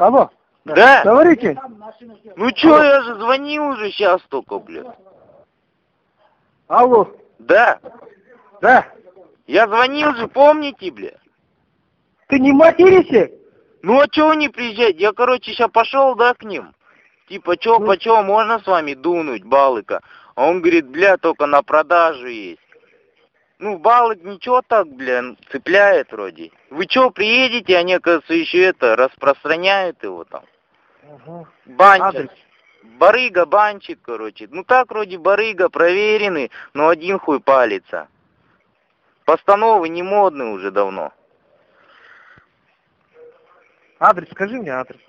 Алло. Да. Говорите. Ну чё, я же звонил уже сейчас только, блядь. Алло. Да. Да. Я звонил же, помните, блядь? Ты не материшься? Ну а чё вы не приезжаете? Я, короче, сейчас пошел, да, к ним. Типа, чё, Ну. почем, можно с вами дунуть, балыка? А он говорит, бля, только на продажу есть. Ну, балык ничего так, бля, цепляет вроде. Вы чё, приедете, они, оказывается, еще это, распространяют его там. Ага. Банчик. Адрес. Барыга, банчик, короче. Ну так вроде барыга, проверенный, но один хуй палится. Постановы не модны уже давно. Адрес, скажи мне адрес.